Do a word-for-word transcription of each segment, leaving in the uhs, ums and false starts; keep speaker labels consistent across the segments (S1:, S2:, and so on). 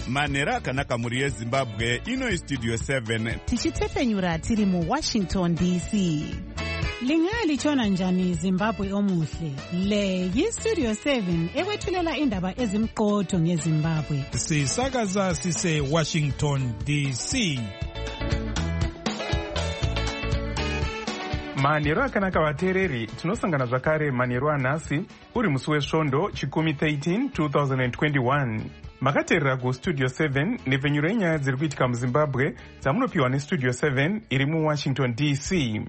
S1: manhero akanaka mhuri yezimbabwe. Ino istudio seven
S2: tichitefenyura tiri muwashington D C.
S3: Lingalitshona njani Zimbabwe omuhle? Le yistudio seven ekwethulela indaba ezimqotho ngeZimbabwe.
S4: Sisakaza sise Washington D C.
S5: Manhero akanaka vateereri, tinosangana zvakare manhero anhasi uri musi wesvondo chikumi thirteen twenty twenty-one. Makateerera kustudio seven nepfenyuro yenyaya dziri kuitika muZimbabwe dzamunopiwa nestudio seven iri muWashington D C.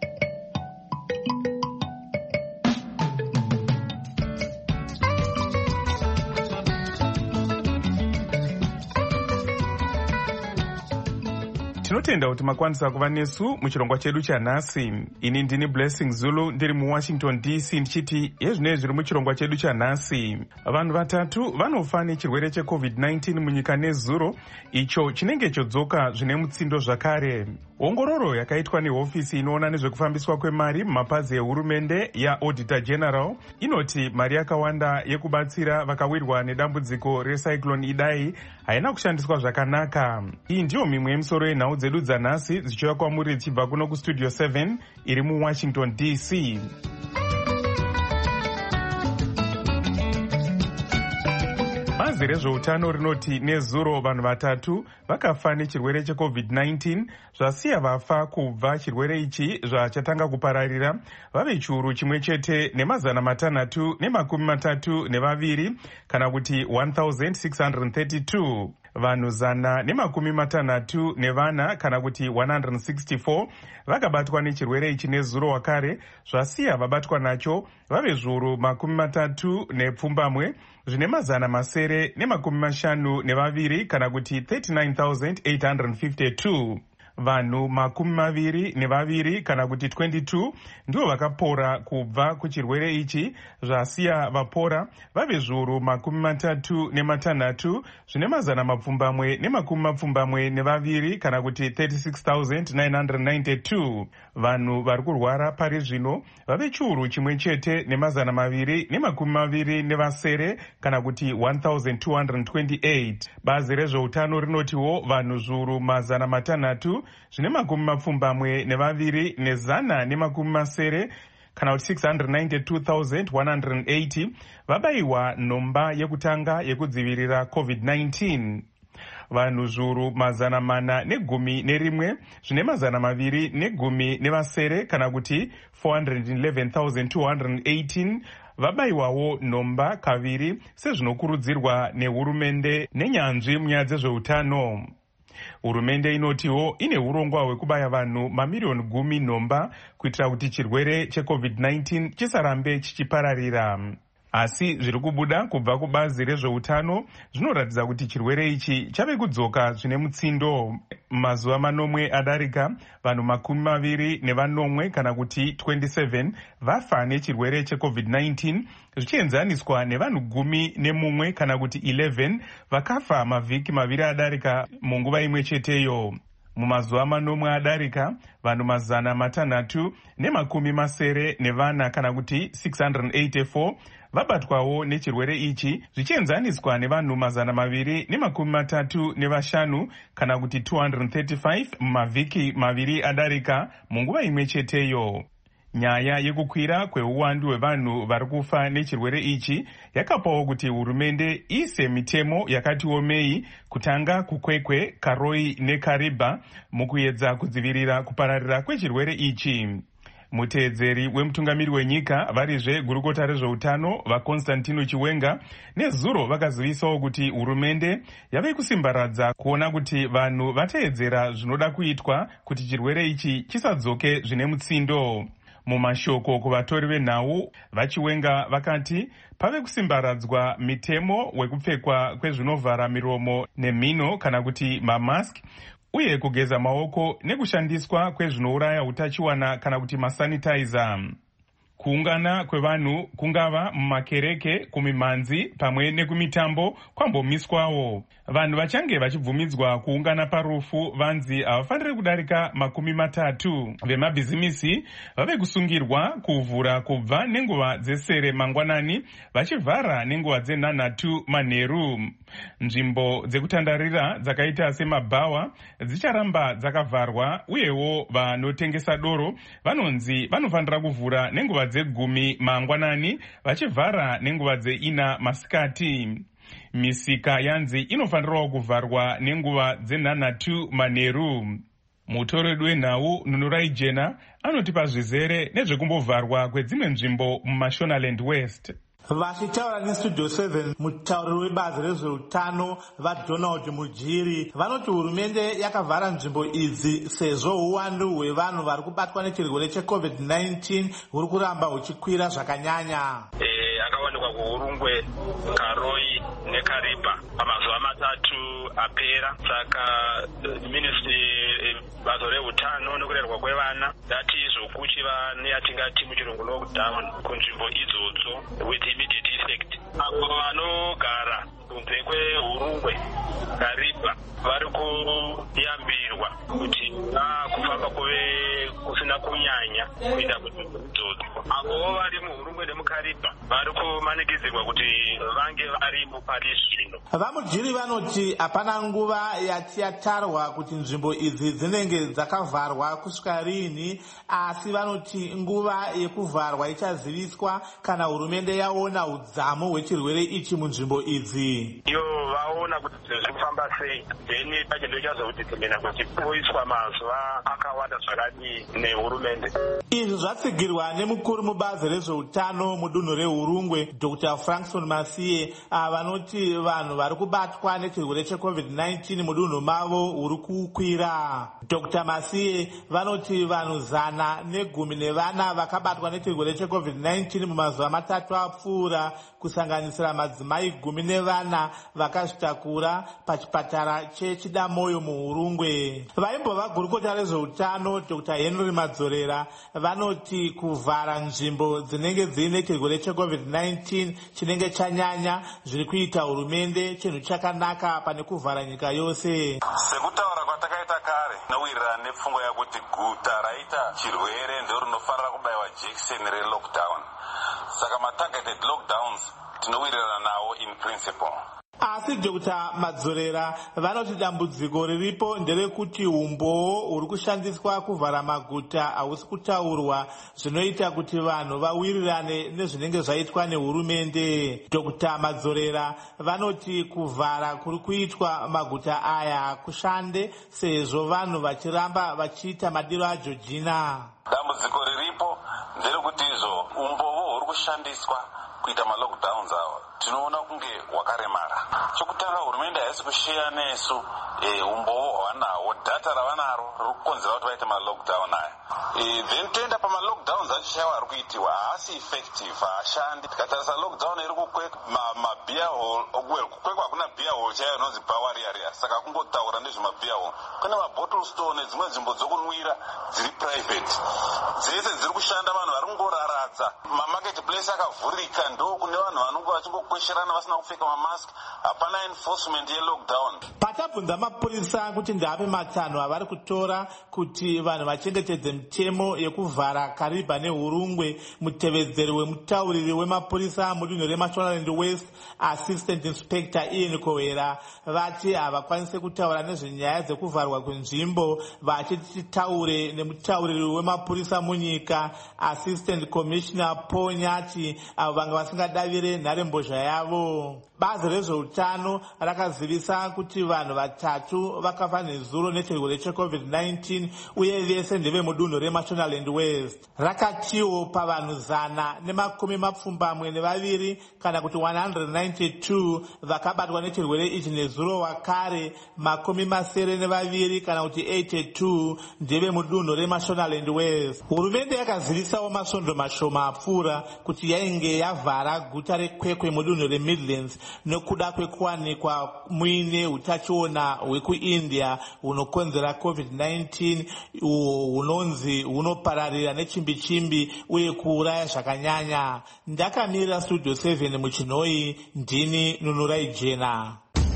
S5: Tinotenda kuti makwanisa kuva nesu muchirongwa chedu chanhasi. Ini ndini Blessing Zulu ndiri muWashington D C ndichiti yezvinei zviri muchirongwa chedu chanhasi. Vanhu vatatu vanofa nechirwere checovid nineteen munyika nezuro, icho chinenge chodzoka zvine mutsindo zvakare. Ongororo yakaitwa nehofisi inoona nezvekufambiswa kwemari mumapazi ehurumende yaAuditor General inoti mari yakawanda yekubatsira vakawirwa nedambudziko recyclone Idai haina kushandiswa zvakanaka. Iyi ndiyo mimwe yemisoro yenhau dzedu dzanhasi dzichiuya kwamuri dzichibva kuno kustudio seven iri muWashington D C. Bazi rezveutano rinoti nezuro vanhu vatatu vakafa nechirwere checovid nineteen, zvasiya vafa kubva chirwere ichi zvachatanga kupararira vave chiuru chimwe chete nemazana matanhatu nemakumi matatu nevaviri kana kuti one thousand six hundred thirty-two. Vanhu zana nemakumi matanhatu nevana kana kuti one hundred sixty-four vakabatwa nechirwere ichi nezuro wakare, zvasiya vabatwa nacho vave zviuru makumi matatu nepfumbamwe zvine mazana masere nemakumi mashanu nevaviri kana kuti thirty-nine thousand eight hundred fifty-two. Vanhu makumi maviri nevaviri kana kuti twenty-two ndivo vakapora kubva kuchirwere ichi, zvasiya vapora vave zviuru makumi matatu nematanhatu zvine mazana mapfumbamwe nemakumi mapfumbamwe nevaviri kana kuti thirty-six thousand nine hundred ninety-two. Vanhu vari kurwara pari zvino vave chiuru chimwe chete nemazana maviri nemakumi maviri nevasere kana kuti one thousand two hundred twenty-eight. Bazi rezveutano rinotiwo vanhu zviuru mazana matanhatu zvine makumi mapfumbamwe nevaviri nezana nemakumi masere kana kuti six hundred ninety-two thousand one hundred eighty vabayiwa nhomba yekutanga yekudzivirira covid nineteen. Vanhu zviuru mazana mana negumi nerimwe zvine mazana maviri negumi nevasere kana kuti four hundred eleven thousand two hundred eighteen vabayiwawo nhomba kaviri sezvinokurudzirwa nehurumende nenyanzvi munyaya dzezveutano. Hurumende inotiwo ine urongwa hwekubaya vanhu mamirioni gumi nhomba kuitira kuti chirwere checovid nineteen chisarambe chichipararira. Asi zviri kubuda kubva kubazi rezveutano zvinoratidza kuti chirwere ichi chave kudzoka zvine mutsindo. Mazuva manomwe adarika vanhu makumi maviri nevanomwe kana kuti twenty-seven vafa nechirwere checovid nineteen zvichienzaniswa nevanhu gumi nemumwe kana kuti eleven vakafa mavhiki maviri adarika munguva imwe cheteyo. Mumazuva manomwe adarika vanhu mazana matanhatu nemakumi masere nevana kana kuti six hundred eighty-four vabatwawo nechirwere ichi zvichienzaniswa nevanhu mazana maviri nemakumi matatu nevashanu kana kuti two hundred thirty-five mumavhiki maviri adarika munguva imwe cheteyo. Nyaya yekukwira kweuwandu hwevanhu vari kufa nechirwere ichi yakapawo kuti hurumende ise mitemo yakati omei kutanga kukwekwe, karoi nekariba mukuedza kudzivirira kupararira kwechirwere ichi. Muteedzeri wemutungamiri wenyika varizve gurukota rezveutano vaConstantino Chiwenga nezuro vakazivisawo kuti hurumende yave kusimbaradza kuona kuti vanhu vateedzera zvinoda kuitwa kuti chirwere ichi chisadzoke zvine mutsindo. Mumashoko kuvatori venhau vaChiwenga vakati pave kusimbaradzwa mitemo wekupfekwa kwezvinovhara miromo nemhino kana kuti mamask uye kugeza maoko nekushandiswa kwezvinouraya utachiwana kana kuti masanitizer. Kuungana kwevanhu kungava mumakereke, kumimhanzi pamwe nekumitambo kwambomiswawo. Vanhu vachange vachibvumidzwa kuungana parufu vanzi havafaniri kudarika makumi matatu. Vemabhizimisi vave kusungirwa kuvhura kubva nenguva dzesere mangwanani vachivhara nenguva dzenhanhatu manheru. Nzvimbo dzekutandarira dzakaita semabhawa dzicharamba dzakavharwa, uyewo vanotengesa doro vanonzi vanofanira kuvhura nenguva dzegumi mangwanani vachivhara nenguva dzeina masikati. Misika yanzi inofanirawo kuvharwa nenguva dzenhanhatu manheru. Mutoredu wenhau Nunurai Jena anotipa zvizere nezvekumbovharwa kwedzimwe nzvimbo muMashonaland West.
S6: Vachitaura nestudio seven, mutauriri webazi rezveutano vaDonald Mujiri vanoti hurumende yakavhara nzvimbo idzi sezvo uwandu hwevanhu vari kubatwa nechirwere checovid nineteen huri kuramba huchikwira zvakanyanya.
S7: Eh, akawanikwa kuHurungwe, Karoi neKaripa pamazuva matatu apera. Saka ministry bazo reutano nekurerwa kwevana dati zvokuchiva neyatingati muchirungu lockdown kunzvimbo idzodzo with immediate effect. Avo vanogara kunze kweHurungwe, Karipa vari kuyambirwa kuti kufamba kuve kusina kunyanya kuenda kunzvimbo idzodzo. Avo vari muHurungwe nemuKaripa vari kumanikidzirwa kuti vange varipo pari zvino.
S6: VaMujiri vanoti hapana nguva yati yatarwa kuti nzvimbo idzi dzinenge dzakavharwa kusvika rini, asi vanoti nguva yekuvharwa ichaziviswa kana hurumende yaona udzamu hwechirwere ichi munzvimbo idzi.
S7: Iyo vaona kuti zviri kufamba sei, then pachendo chazokutetemena kuti poiswa mazuva akawanda zvakadii nehurumende.
S6: Izvi zvatsigirwa nemukuru mubazi rezveutano mudunhu reHurungwe Doctor Frankson Masiye, vanoti vanhu vari kubatwa nechirwere checovid nineteen mudunhu mavo huri kukwira. Doctor Masiye vanoti vanhu zana negumi nevana vakabatwa nechirwere checovid nineteen mumazuva matatu apfuura, kusanganisira madzimai gumi nevana vakazvitakura pachipatara cheChidamoyo muHurungwe. Vaimbova gurukota rezveutano Doctor Henry Madzorera vanoti kuvhara nzvimbo dzinenge dziine chirwere checovid nineteen chinenge chanyanya zviri kuita hurumende chinhu chakanaka pane kuvhara nyika yose.
S8: Sekutaura kwatakaita kare nowirirana nepfungwa yakuti guta raita chirwere ndiro rinofanira kubayiwa jekiseni relockdown. Saka matargeted lockdowns tinowirirana nawo in principle.
S6: Asi Doctor Madzorera vanoti dambudziko riripo nderekuti umboo huri kushandiswa kuvhara maguta hausi kutaurwa, zvinoita kuti vanhu vawirirane nezvinenge zvaitwa nehurumende. Doctor Madzorera vanoti kuvhara kuri kuitwa maguta aya hakushande sezvo vanhu vachiramba vachiita madiro aJojina.
S8: Dambudziko riripo nderekuti izvo umboo huri kushandiswa kuita malockdowns awa tinoona kunge wakaremara. Chokutanga hurumende haisi kushiya nesu e, umboo hwavanawo, data ravanaro riri kukonzera kuti vaite malockdown aya. E, then toenda pamalockdowns acho chaiwo ari kuitiwa haasi effective, haashandi. Tikatarisa lockdown iri kukwekwa mabia hall, well kukwekwa hakuna beer hall chaiyo inonzi bar area, saka kungotaura nezvemabeer hall. Kune mabottle store nedzimwe nzvimbo dzokunwira dziri private, dzese dziri kushanda vanhu vari kungoraradza. Mamarket place akavhurika, ndo kune vanhu vanonge vachingokwesherana vasina kupfeka mamask, hapana enforcement yelockdown.
S6: Patabvunza mapurisa kuti ndape matanho avari kutora kuti vanhu vachengetedze mitemo yekuvhara Kariba neHurungwe, mutevedzeri wemutauriri wemapurisa mudunhu reMashonaland West Assistant Inspector Ian Kowera vati havakwanise kutaura nezvenyaya dzekuvharwa kwenzvimbo, vachiti taure nemutauriri wemapurisa munyika Assistant Commissioner Paul Nyati avo vanga vasingadavire nharembozha yavo. Bazi rezveutano rakazivisa kuti vanhu vatatu vakafa nezuro nechirwere checovid nineteen uye vese ndeve mudunhu reMashonaland West. Rakatiwo pavanhu zana nemakumi mapfumbamwe nevaviri kana kuti one hundred ninety-two vakabatwa nechirwere ichi nezuro wakare, makumi masere nevaviri kana kuti eighty-two ndeve mudunhu reMashonaland West. Hurumende yakazivisawo masvondo mashoma apfuura kuti yainge yavhara guta reKwekwe mudunhu reMidlands nekuda kwekuwanikwa muine utachiona hwekuindia hunokonzera covid nineteen hunonzi hunopararira nechimbi chimbi uye kuuraya zvakanyanya. Ndakamirira Studio seven muchinhoi, ndini Nunurai Jena.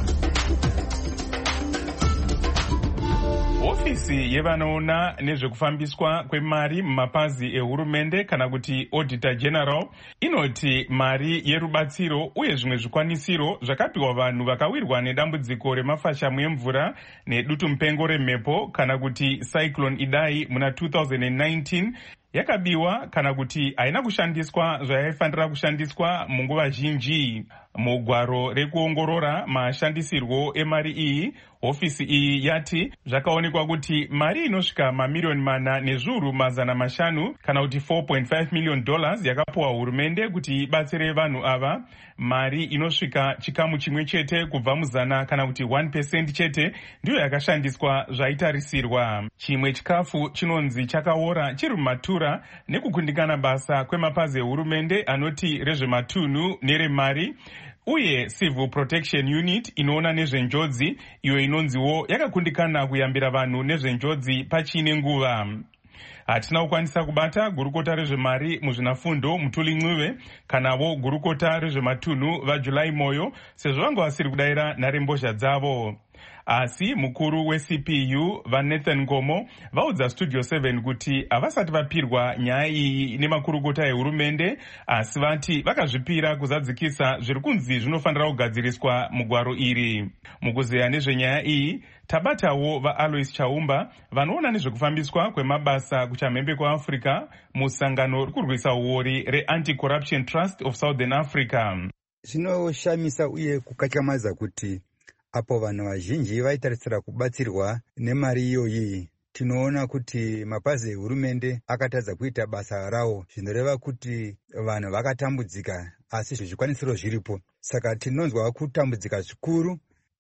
S5: Ofisi yevanoona nezvekufambiswa kwemari mumapazi ehurumende kana kuti Auditor General inoti mari yerubatsiro uye zvimwe zvikwanisiro zvakapiwa vanhu vakawirwa nedambudziko remafashamu emvura nedutu mupengo remhepo kana kuti Cyclone Idai muna two thousand nineteen yakabiwa kana kuti haina kushandiswa zvayaifanira kushandiswa munguva zhinji. Mugwaro rekuongorora mashandisirwo emari iyi, ofisi iyi yati zvakaonekwa kuti mari inosvika mamiliyoni mana nezviuru mazana mashanu kana kuti four point five million dollars yakapiwa hurumende kuti ibatsire vanhu ava. Mari inosvika chikamu chimwe chete kubva muzana kana kuti one percent chete ndiyo yakashandiswa zvaitarisirwa. Chimwe chikafu chinonzi chakaora chiri mumatura nekukundikana basa kwemapazi ehurumende anoti rezvematunhu neremari uye Civil Protection Unit inoona nezvenjodzi, iyo inonziwo yakakundikana kuyambira vanhu nezvenjodzi pachine nguva. Hatina kukwanisa kubata gurukota rezvemari muzvinafundo Mutuli Ncube kanavo gurukota rezvematunhu vaJulai Moyo sezvo vanga vasiri kudayira nharembozha dzavo. Asi mukuru we-C P U vaNathan Ngomo vaudza Studio seven kuti havasati vapirwa nyaya iyi nemakurukota ehurumende, asi vati vakazvipira kuzadzikisa zviri kunzi zvinofanira kugadziriswa mugwaro iri. Mukuzeya nezvenyaya iyi tabatawo vaAlois Chaumba vanoona nezvekufambiswa kwemabasa kuchamhembe kwaAfrica musangano rikurwisa uori reAnti-Corruption Trust of Southern Africa.
S9: Zvinoshamisa uye kukatyamadza kuti apo vanhu vazhinji vaitarisira kubatsirwa nemari iyoyi, tinoona kuti mapazi ehurumende akatadza kuita basa rawo, zvinoreva kuti vanhu vakatambudzika asi zvikwanisiro zviripo. Saka tinonzwa kutambudzika zvikuru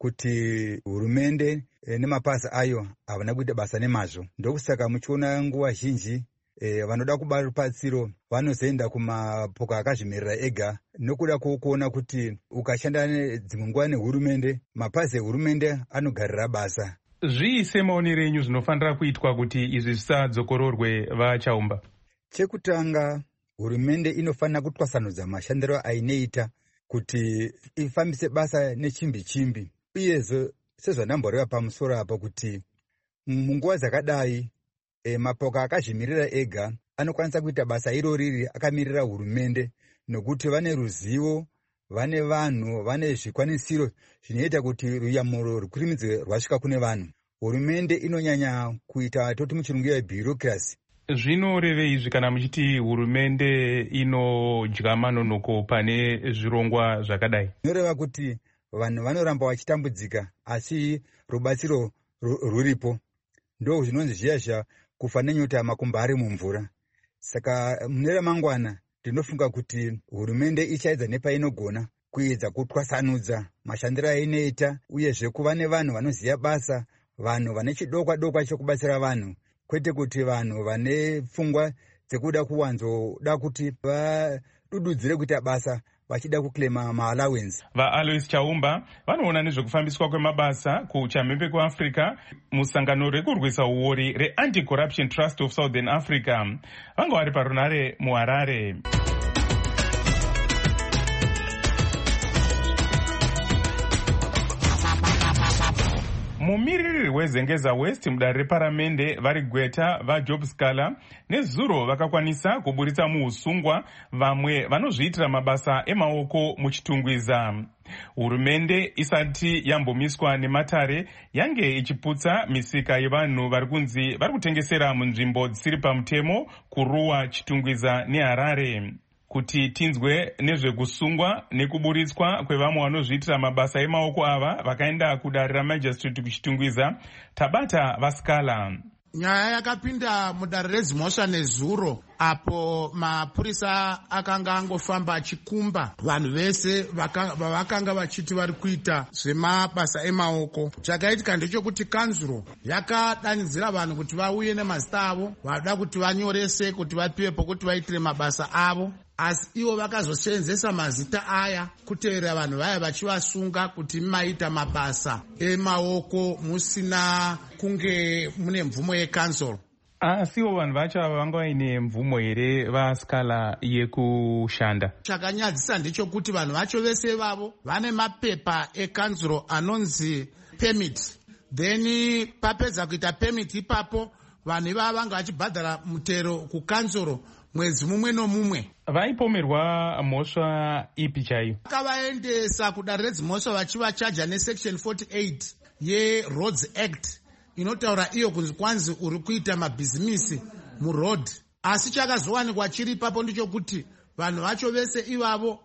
S9: kuti hurumende e, nemapazi ayo havana kuita basa nemazvo. Ndokusaka muchiona nguva zhinji e, vanoda kuba rubatsiro vanozoenda kumapoka akazvimirira ega nokuda kuona kuti ukashanda dzimwe nguva nehurumende, mapazi ehurumende anogarira basa.
S5: Zvii semaonero enyu zvinofanira kuitwa kuti izvi zvisadzokororwe vaChaumba?
S9: Chekutanga, hurumende inofanira kutwasanudza mashandiro ainoita kuti ifambise basa nechimbi chimbi. Uyezve sezvanamboreva pamusoro apa kuti munguva dzakadai e, mapoka akazvimirira ega anokwanisa kuita basa iro riri akamirira hurumende nokuti vane ruzivo, vane vanhu, vane zvikwanisiro zvinoita kuti ruyamuro rukurimidzwe rwasvika kune vanhu. Hurumende inonyanya kuita toti muchirungu yebureaucracy.
S5: Zvinorevei izvi kana muchiti hurumende inodya manonoko pane zvirongwa zvakadai?
S9: Zvinoreva kuti vanhu vanoramba vachitambudzika asi rubatsiro ruripo. Ndo zvinonzi zviya zva kufa nenyota makumba ari mumvura. Saka mune ramangwana ndinofunga kuti hurumende ichaedza nepainogona kuedza kutwasanudza mashandiro ainoita, uyezve kuva nevanhu vanoziva basa, vanhu vane chidokwa dokwa chokubatsira vanhu, kwete kuti vanhu vane pfungwa dzekuda kuwanzoda kuti vadududzire kuita basa vachida kuklema maallowance.
S5: VaAlois Chaumba vanoona nezvekufambiswa kwemabasa kuchamhembe kweAfrica musangano rekurwisa uori reAnti-Corruption Trust of Southern Africa. Vanga vari parunare muHarare. Mumiriri wezengeza West mudare reparamende vari Gweta vaJob Scala nezuro vakakwanisa kuburitsa muusungwa vamwe vanozviitira mabasa emaoko muchitungwiza. Hurumende isati yambomiswa nematare yange ichiputsa misika yevanhu vari kunzi vari kutengesera munzvimbo dzisiri pamutemo kuruwa Chitungwiza neHarare. Kuti tinzwe nezvekusungwa nekuburitswa kwevamwe vanozviitira mabasa emaoko ava vakaenda kudare ramajistrate kuchitungwiza, tabata vaScala.
S10: Nyaya yakapinda mudare reZimhosva nezuro apo mapurisa akanga angofamba achikumba vanhu vese vavakanga vachiti vari kuita zvemabasa emaoko. Chakaitika ndechekuti kanzuro yakadanidzira vanhu kuti vauye nemazita avo, vada kuti vanyorese kuti vapiwe pokuti vaitire mabasa avo. asi ivo vakazosenzesa mazita aya kutevera vanhu vaya vachivasunga kuti maita mabasa emaoko musina kunge mune mvumo yekansoro.
S5: asiwo vanhu vacho ava vanga vaine mvumo here vaskala yekushanda?
S10: Chakanyadzisa ndechekuti vanhu vacho vese vavo vane mapepa ekansoro anonzi permit, then papedza kuita permit ipapo vanhu ivava vanga vachibhadhara mutero kukansoro mwedzi mumwe nomumwe.
S5: Vaipomerwa mhosva ipi chaiyo?
S10: Vakavaendesa kudare redzimhosva vachivachaja nesection forty-eight yeRoads Act inotaura iyo kunzi kwanzi uri kuita mabhizimisi muroad. Asi chakazowanikwa chiri ipapo ndichokuti vanhu vacho vese ivavo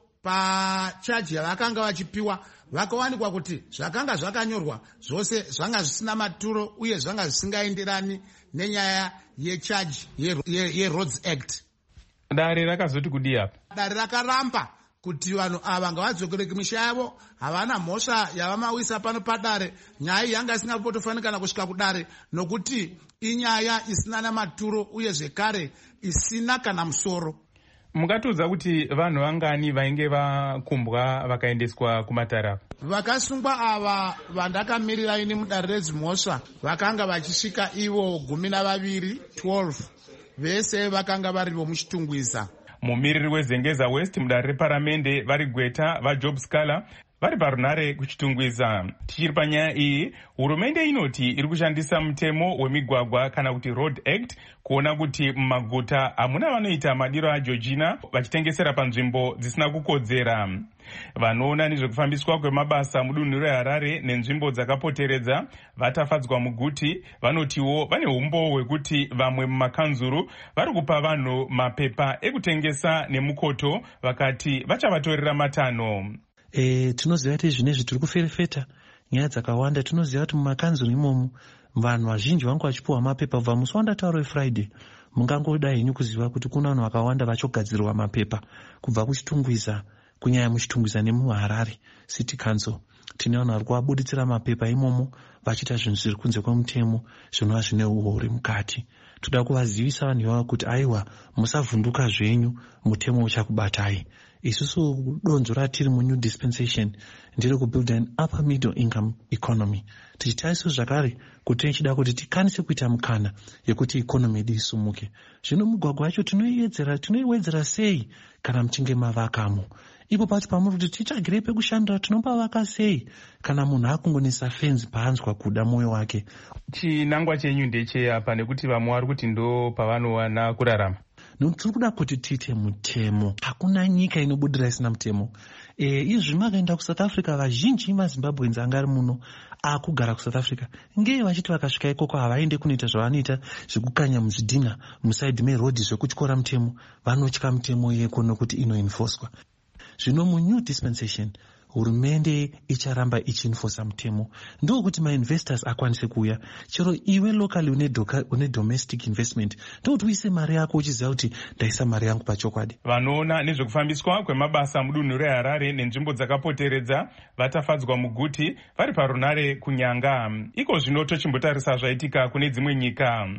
S10: pachaji yavakanga vachipiwa vakawanikwa kuti zvakanga zvakanyorwa zvose zvanga zvisina maturo uye zvanga zvisingaenderani nenyaya yechaji yeRoads Act.
S5: Dare rakazoti kudii apa?
S10: Dare rakaramba kuti vanhu ava ngavadzokere kumisha yavo, havana mhosva yavamawisa pano padare. Nyaya yanga isingapotofanikana kusvika kudare nokuti inyaya isina namaturo uye zvekare isina kana musoro.
S5: Mungatiudza kuti vanhu vangani vainge vakumbwa vakaendeswa kumatara?
S10: Vakasungwa ava vandakamirira ini mudare redzimhosva vakanga vachisvika ivo gumi navaviri, twelve. Vese vakanga vari vomuchitungwiza.
S5: Mumiriri wezengeza West mudare reparamende vari Gweta vaJob Scala vari parunare kuchitungwiza. Tichiri panyaya iyi, hurumende inoti iri kushandisa mutemo wemigwagwa kana kuti Road Act kuona kuti mumaguta hamuna vanoita madiro aJochina vachitengesera panzvimbo dzisina kukodzera. Vanoona nezvekufambiswa kwemabasa mudunhu reHarare nenzvimbo dzakapoteredza vatafadzwa muguti vanotiwo vane umbo hwekuti vamwe mumakanzuru vari kupa vanhu mapepa ekutengesa nemukoto vakati vachavatorera matanho.
S11: E, tinoziva kuti zvinezvi tiri kuferefeta nyaya dzakawanda. Tinoziva kuti mumakanzuru imomo vanhu vazhinji vanga vachipiwa mapepa kubva musi wandataura weFriday. Mungangoda henyu kuziva kuti kuna vanhu vakawanda vachogadzirwa mapepa kubva kuchitungwiza, kunyanya muchitungwiza nemuHarare City Council. Tine vanhu vari kuvabuditsira mapepa imomo vachiita zvinhu zviri kunze kwemutemo zvinova zvine uori mukati. Toda kuvazivisa vanhu ivavo kuti aiwa, musavhunduka zvenyu, mutemo uchakubatai. Isusu donzo ratiri mu new dispensation ndiri kubuild an upper middle income economy. Tichitariswa zvakare kuti tichida kuti tikwanise kuita mukana yekuti economy yedu isumuke. Zvino mugwagwa wacho tinoiwedzera tinoiwedzera sei kana muchinge mavakamo? Ipo pati pamuri kuti tichagire pekushandira tinopavaka sei kana munhu akungonisa fenzi paanzwa kuda mwoyo wake?
S5: Chinangwa chenyu ndecheapa nekuti vamwe vari kuti ndo pavanowana kurarama.
S11: Nokuti tiri kuda kuti tiite mutemo. Hakuna nyika inobudira isina mutemo. E, izvi makaenda kuSouth Africa vazhinji maZimbabweans anga ari muno akugara kuSouth Africa ngei vachiti vakasvika ikoko havaende kunoita zvavanoita zvekukanya muzvidhina musaidhi merodhi zvekutyora mutemo. Vanotya mutemo yeko nokuti inoenfoswa. Zvino munew dispensation hurumende icharamba ichienforsa mutemo. Ndokuti mainvestors akwanise kuuya. Chero iwe locally une, une domestic investment ndokuti uise mari yako uchiziva kuti ndaisa mari yangu pachokwadi.
S5: Vanoona nezvekufambiswa kwemabasa mudunhu reHarare nenzvimbo dzakapoteredza vatafadzwa muguti vari parunare kunyanga. Iko zvino tochimbotarisa zvaitika kune dzimwe nyika.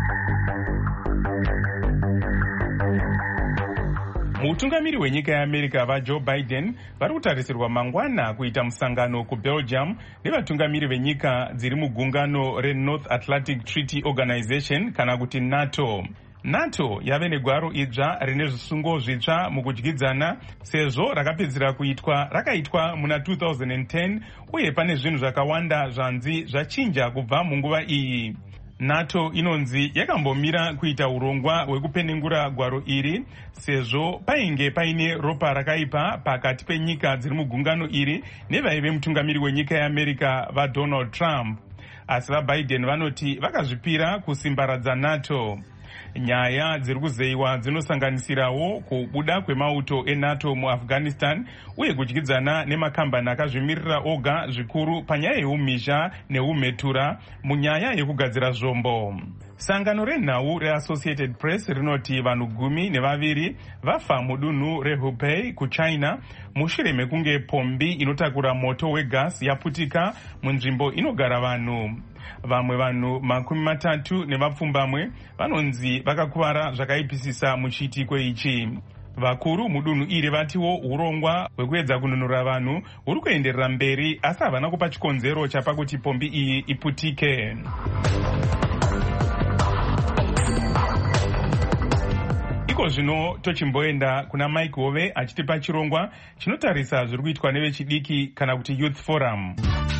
S5: Mutungamiri wenyika yeAmerica vaJoe Biden vari kutarisirwa mangwana kuita musangano kuBelgium nevatungamiri venyika dziri mugungano reNorth Atlantic Treaty Organization kana kuti NATO. NATO yave negwaro idzva rine zvisungo zvitsva mukudyidzana sezvo rakapedzera kuitwa rakaitwa muna two thousand ten uye pane zvinhu zvakawanda zvanzi zvachinja kubva munguva iyi. NATO inonzi yakambomira kuita urongwa hwekupenengura gwaro iri sezvo painge paine ropa rakaipa pakati penyika dziri mugungano iri nevaive mutungamiri wenyika yeAmerica vaDonald Trump. Asi vaBiden vanoti vakazvipira kusimbaradza NATO. Nyaya dziri kuzeyiwa dzinosanganisirawo kubuda kwemauto eNATO muAfghanistan uye kudyidzana nemakambani akazvimirira oga zvikuru panyaya yeumhizha neumhetura munyaya yekugadzira zvombo. Sangano renhau reAssociated Press rinoti vanhu gumi nevaviri vafa mudunhu reHubei kuChina mushure mekunge pombi inotakura moto wegasi yaputika munzvimbo inogara vanhu. Vamwe vanhu makumi matatu nevapfumbamwe vanonzi vakakuvara zvakaipisisa muchiitiko ichi. vakuru mudunhu iri vatiwo urongwa hwekuedza kununura vanhu huri kuenderera mberi, asi havana kupa chikonzero chapa kuti pombi iyi iputike. Iko zvino tochimboenda kuna Mike Hove achitipa chirongwa chinotarisa zviri kuitwa nevechidiki kana kuti Youth Forum.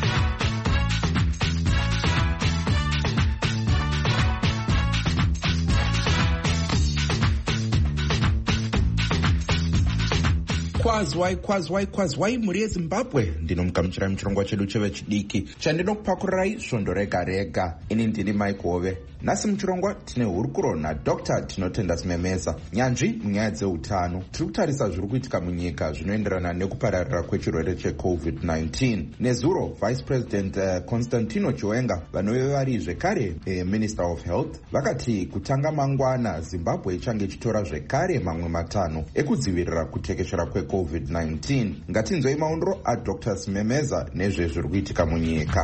S12: Kwazwai kwazwai kwazwai mhuri yeZimbabwe, ndinomugamuchirai muchirongwa chedu chevechidiki chandinokupakurai svondo rega rega. Ini ndini Mike Hove. Nhasi muchirongwa tine hurukuro naDr Tinotenda Simemeza, nyanzvi munyaya dzeutano. Tiri kutarisa zviri kuitika munyika zvinoenderana nekupararira kwechirwere checovid nineteen. Nezuro Vice President uh, Constantino Chiwenga, vanove vari zvekare uh, Minister of Health, vakati kutanga mangwana Zimbabwe ichange ichitora zvekare mamwe matano ekudzivirira kutekeshera kwecovid nineteen. Ngatinzwei maondro aDr Simemeza nezvezviri kuitika munyika.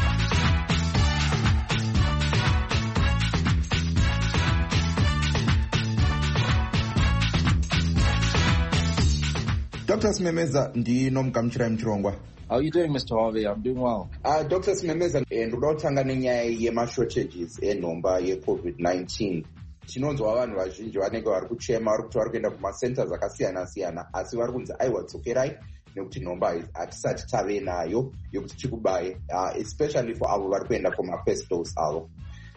S12: Doctor Simemeza, ndinomugamuchirai muchirongwa.
S13: How are you doing, Mister Harvey? I'm doing well.
S12: Uh, Doctor Simemeza, ndoda kutanga nenyaya yemashortages enhomba yecovid nineteen. Tinonzwa vanhu vazhinji vanenge vari kuchema, vari kuti vari kuenda kumacenters akasiyana siyana, asi vari kunzi aiwa dzokerai nekuti nhomba hatisati tave nayo yokuti tikubaye, uh, especially for avo vari kuenda kuma-first dose avo.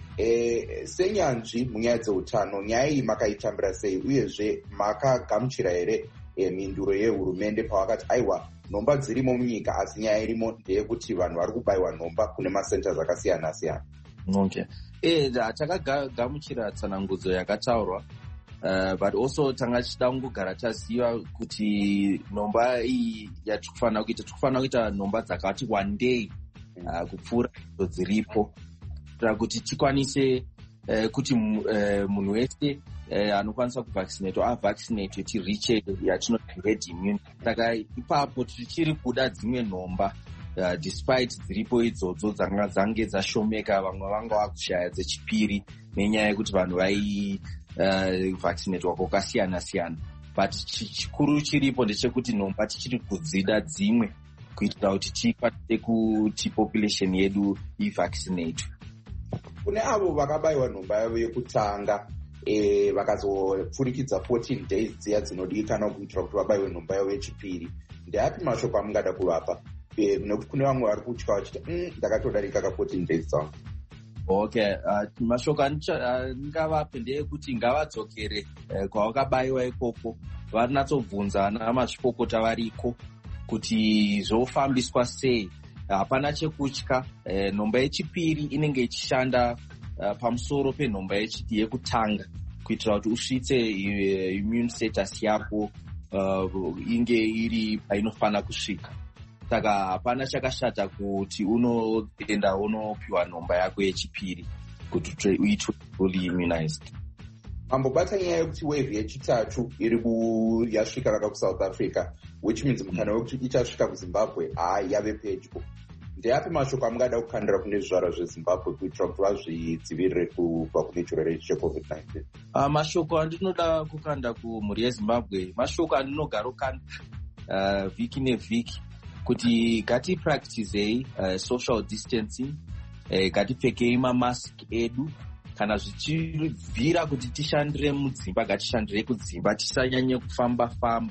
S12: Eh, senyanzvi munyaya dzeutano, nyaya iyi makaitambira sei uyezve makagamuchira here E, minduro yehurumende pavakati aiwa nhomba dzirimo munyika asi nyaya irimo ndeyekuti vanhu vari kubayiwa nhomba kune macenters akasiyana siyana?
S13: Okay. Eh, takagamuchira tsanangudzo yakataurwa, uh, but also tanga tichida kungogara taziva kuti nhomba iyi yatikufanira kuita tikufanira kuita nhomba dzakati wandei uh, kupfuura idzo dziripo kuitira kuti tikwanise uh, kuti uh, munhu wese Eh, anokwanisa kuvaccinate avaccinate tiriche yatinoti herd immunity. Saka ipapo tichiri kuda dzimwe nhomba uh, despite dziripo idzodzo dzanga dzange dzashomeka, vamwe vanga vakushaya dzechipiri nenyaya yekuti vanhu vai uh, vaccinate wako kasiyana siyana, but chikuru chiripo ndechekuti nhomba tichiri kudzida dzimwe kuitira kuti tikwanise kuti population yedu ivaccinate.
S12: Kune avo vakabayiwa nhomba yavo yekutanga Eh, vakazopfurikidza fourteen days dziya dzinodikanwa kuitira kuti vabayiwe nhomba yavo yechipiri, ndeapi mashoko amungada kuvapa? Eh, nekuti kune vamwe vari kutya vachiti mm, ndakatodarika ka fourteen days dzangu.
S13: Okay, uh, mashoko andingavape ndeyekuti ngavadzokere uh, kwavakabayiwa ikoko, varinatsobvunza ana mazvikokota variko kuti zvofambiswa sei. Hapana chekutya. Uh, nhomba yechipiri inenge ichishanda Uh, pamusoro penhomba yekutanga kuitira kuti usvitse uh, immune status yako uh, inge iri painofana kusvika. Saka hapana chakashata kuti unoenda unopiwa nhomba yako yechipiri kuti uitwe fully immunized.
S12: Mambobata nyaya yekuti wave yechitatu iri yasvika kaka kuSouth Africa, which means mukana wekuti ichasvika kuZimbabwe haa yave pedyo. Ndeapi mashoko amungada kukandira kune zvivara zveZimbabwe kuitira kuti vazvidzivirire kubva kune chirwere checovid nineteen?
S13: Uh, mashoko andinoda kukanda kumhuri yeZimbabwe, mashoko andinogara kukanda uh, vhiki nevhiki, kuti ngatipracticei uh, social distancing, uh, ngatipfekei mamask edu, kana zvichibvira kuti tishandire mudzimba ngatishandire kudzimba, tisanyanye kufamba famba.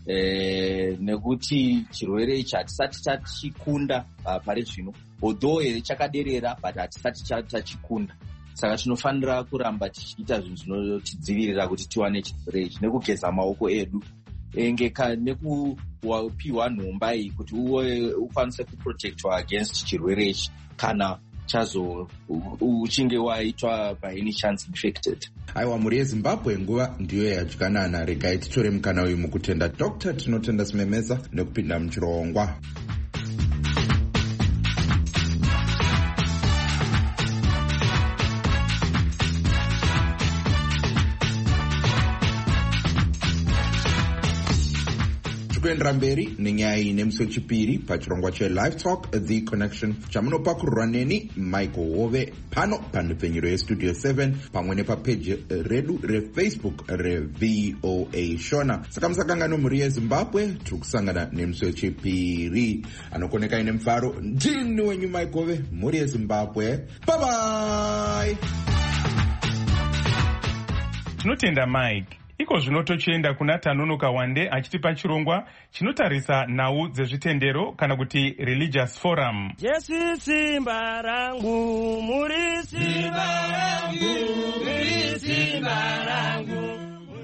S13: Eh, nekuti chirwere ichi hatisati tachikunda uh, pari zvino, although here chakaderera but hatisati tachikunda. Saka tinofanira kuramba tichiita zvinhu zvinotidzivirira kuti tiwane chirwere ichi, nekugeza maoko edu, nekupiwa nhomba iyi kuti uwe ukwanise kuprotectwa against chirwere ichi kana chazo uchinge waitwa by any chance infected.
S12: Aiwa, mhuri yeZimbabwe, nguva ndiyo yadyanana. Regai titore mukana uyu mukutenda Doctor Tinotenda Simemeza nekupinda muchirongwa. tichikuendera mberi nenyaya iyi nemusi wechipiri pachirongwa chelive talk the connection chamunopakurirwa neni Michael Hove pano panhepfenyuro yestudio seven pamwe nepapeji redu refacebook reV O A Shona. Saka musakangano mhuri yezimbabwe tiri kusangana nemusi wechipiri anokoneka ine mufaro. Ndini wenyu Michael Hove, mhuri yezimbabwe. Bye bye.
S5: Tinotenda Mike. Iko zvino tochienda kuna Tanonoka Wande achitipa chirongwa chinotarisa nhau dzezvitendero kana kuti religious forum.
S14: Jesu simba rangu, muri simba rangu, muri simba rangu.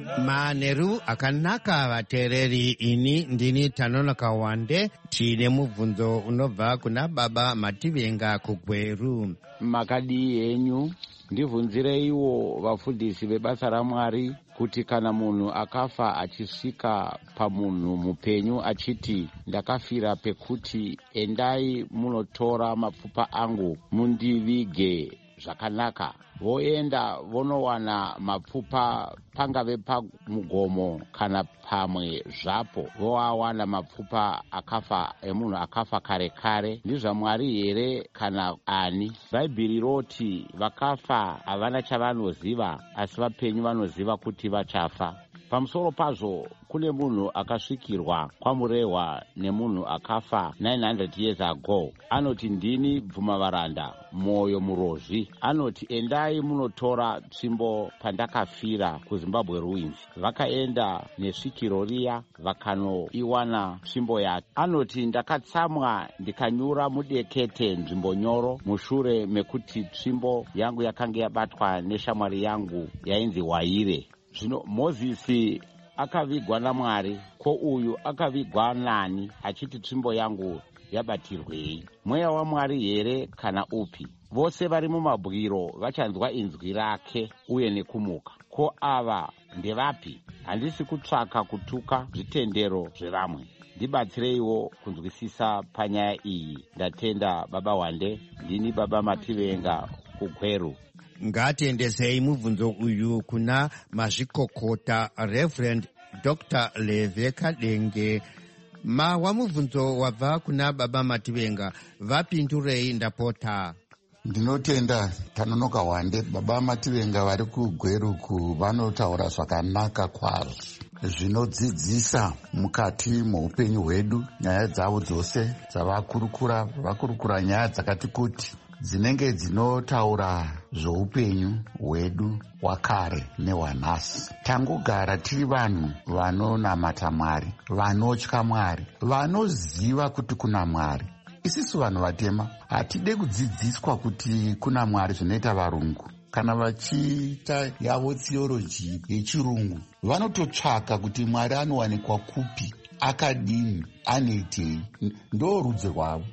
S15: Manheru akanaka vateereri, ini ndini Tanonoka Wande. Tine mubvunzo unobva kuna baba Mativenga kuGweru.
S16: Makadii henyu? Ndibvunzireiwo vafundisi vebasa raMwari kuti kana munhu akafa achisvika pamunhu mupenyu achiti ndakafira pekuti endai munotora mapfupa angu mundivige zvakanaka, voenda vonowana mapfupa pangave pamugomo kana pamwe zvapo, voawana mapfupa akafa emunhu akafa kare kare. ndizvaMwari here kana ani? Bhaibheri roti vakafa havana chavanoziva asi vapenyu vanoziva kuti vachafa. Pamusoro pazvo kune munhu akasvikirwa kwamurehwa nemunhu akafa nine hundred years ago. Anoti ndini bvumavaranda mwoyo murozvi. Anoti endai munotora tsvimbo pandakafira kuZimbabwe ruins. Vakaenda nesvikiro riya vakanoiwana tsvimbo yake. Anoti ndakatsamwa ndikanyura mudekete nzvimbo nyoro mushure mekuti tsvimbo yangu yakanga yabatwa neshamwari yangu yainzi Waire. Zvino Mozisi akavigwa naMwari, ko uyu akavigwa nani achiti tsvimbo yangu yabatirwei? Mweya waMwari here kana upi? Vose vari mumabwiro vachanzwa inzwi rake uye nekumuka. Ko ava ndevapi? Handisi kutsvaka kutuka zvitendero zvevamwe. Ndibatsireiwo kunzwisisa panyaya iyi. Ndatenda baba Wande. Ndini baba Mativenga kuGweru.
S15: Ngatiendesei mubvunzo uyu kuna mazvikokota Reverend Doctor Leve Kadenge. Mawa mubvunzo wabva kuna baba Mativenga, vapindurei ndapota.
S10: Ndinotenda Tanonoka Wande. Baba Mativenga vari kuGweruku vanotaura zvakanaka kwazvo zvinodzidzisa mukati muupenyu hwedu. Nyaya dzavo dzose dzavakurukura vakurukura nyaya dzakati kuti dzinenge dzinotaura zvoupenyu hwedu hwakare nehwanhasi. Tangogara tiri vanhu vanonamata Mwari, vanotya Mwari, vanoziva kuti kuna Mwari. Isusu vanhu vatema hatide kudzidziswa kuti kuna Mwari zvinoita varungu. Kana vachiita yavo theology yechirungu vanototsvaka kuti Mwari anowanikwa kupi, akadini, anoitei. Ndo rudzi rwavo.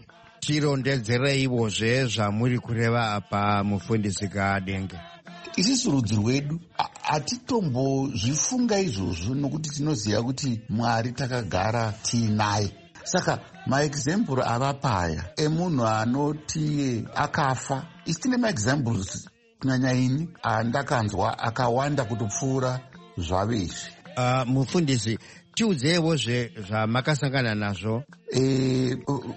S15: Tirondedzereiwozve zvamuri kureva apa mufundisi Kadenge.
S10: Isusu rudzi rwedu hatitombozvifunga izvozvo nokuti tinoziva kuti Mwari takagara tiinaye. Saka maexample avapaya emunhu anoti akafa, isi tine maexamples kunyanya ini andakanzwa akawanda kutopfuura zvavezvi.
S15: Uh, mufundisi, tiudzeiwozve zvamakasangana nazvo.
S10: E,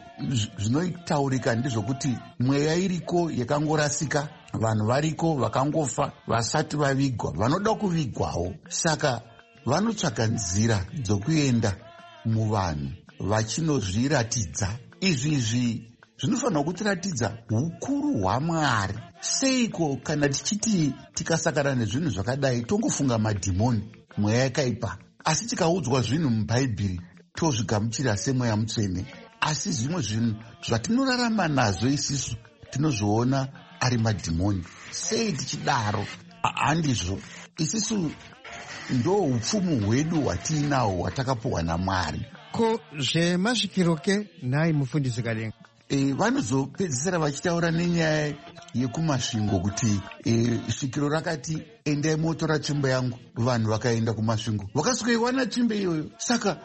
S10: zvinotaurika ndizvokuti mweya iriko yakangorasika, vanhu variko vakangofa vasati vavigwa, vanoda kuvigwawo. Saka vanotsvaga nzira dzokuenda muvanhu vachinozviratidza. Izvi zvinofanira kutiratidza ukuru hwaMwari. Seiko kana tichiti tikasakana nezvinhu zvakadai tongofunga madhimoni, mweya yakaipa? Asi tikaudzwa zvinhu mubhaibheri tozvigamuchira semweya mutsvene. Asi zvimwe zvinhu zvatinorarama nazvo isisu tinozviona ari madhimoni. Sei tichidaro? Handizvo. Isisu ndo upfumu hwedu hwatiinawo hwatakapuhwa naMwari.
S15: Ko zvemasvikiroke nhai mufundisi Kadenge?
S10: E, vanozopedzisira vachitaura nenyaya yekumasvingo kuti e, svikiro rakati endai motora tsvimbo yangu. Vanhu vakaenda kumasvingo vakasvikoiwana tsvimbo iyoyo. Saka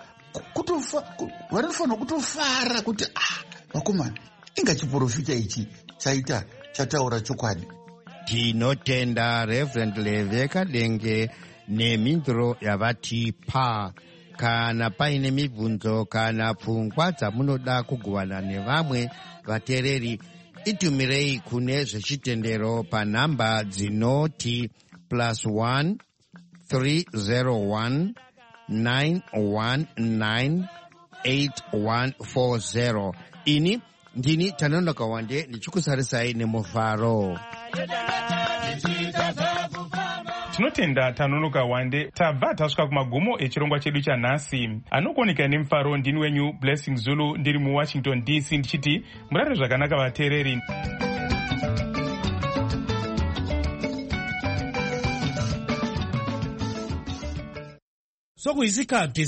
S10: vanofanira kutofara kuti ah, vakomana, inga chiprofita ichi chaita chataura chokwadi.
S15: Tinotenda Reverend Leve Kadenge nemhinduro yavatipa. kana paine mibvunzo kana pfungwa dzamunoda kugovana nevamwe vateereri, itumirei kune zvechitendero panhamba dzinoti plus one three zero one nine one nine eight one four zero. Ini ndini Tanonoka Wande ndichikusarisai nemufaro.
S5: Tinotenda Tanonoka Wande. Tabva tasvika kumagumo echirongwa chedu chanhasi. Anokuoneka nemufaro ndini wenyu Blessing Zulu, ndiri muWashington D C ndichiti murare zvakanaka vateereri.
S4: sokuyisikhathi